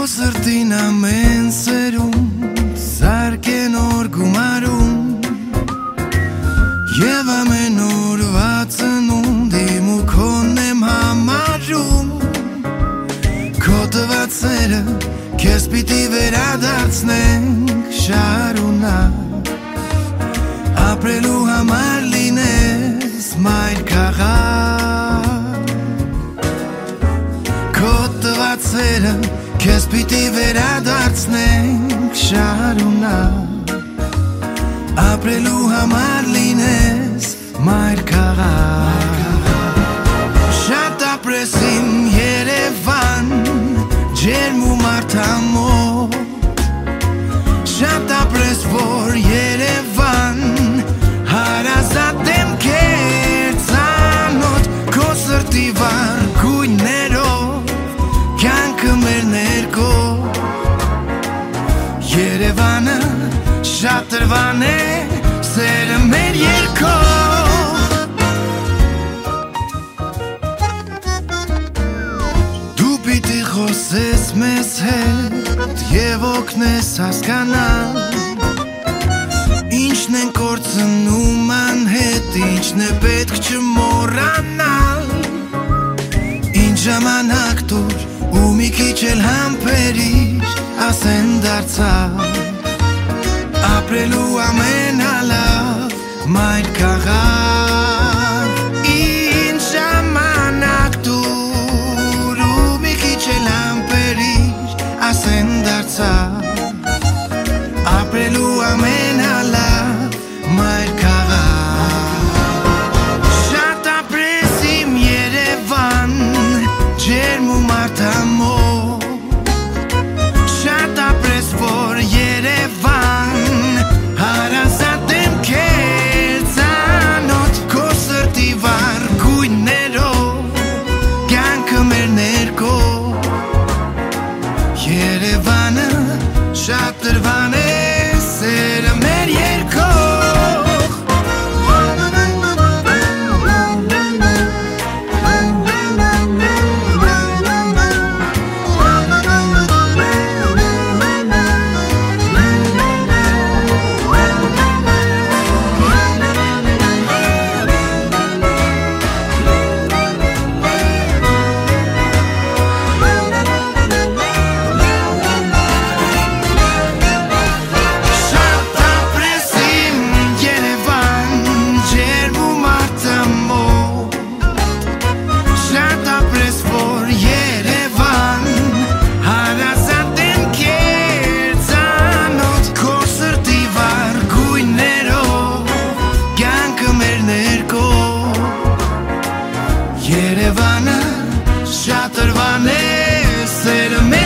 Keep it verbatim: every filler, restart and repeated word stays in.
Sërtin amen sërum, sarke nor gumarum Jeva me nor vatën undi mu konem hamarum Kote vatësere, kes piti vera darcneng sharunak Aprelu hamarlines mair kagar Kote vatësere, kes piti vera darcneng sharunak Aprelu hamarlines mair kagar Shata presim Yerevan Gjermu martamo Shata pres vor Yerevan Harazatem kercanot Kosër ti var kuj nero Kjan këmer nerko Yerevana Shatërvane Sere mer jerko Dupiti khoses mes het Jevok nes haskanal Ինչ նեն կործնում հետ Ինչ նե պետք չմոռանալ Ինչ ժամանակ դուր ու մի քիչ էլ համբերիր ասեն դարձավ Ապրելու ամենալավ մայր քաղաք Ինչ ժամանակ դուր ու մի քիչ էլ համբերիր ասեն դարձավ Ապրելու ամենալավ մայր քաղաք Շատ ապրես իմ Երևան ջերմ ու մարդամոտ Շատ ապրես որ Երևան հարազատ եմ քեզանոտ Քո սրտի վար գույներով կյանքը մեր ներքո Երևանը շատ դրվան է սերը մեր երկո Երևանը շատ դրվան է սերը մեր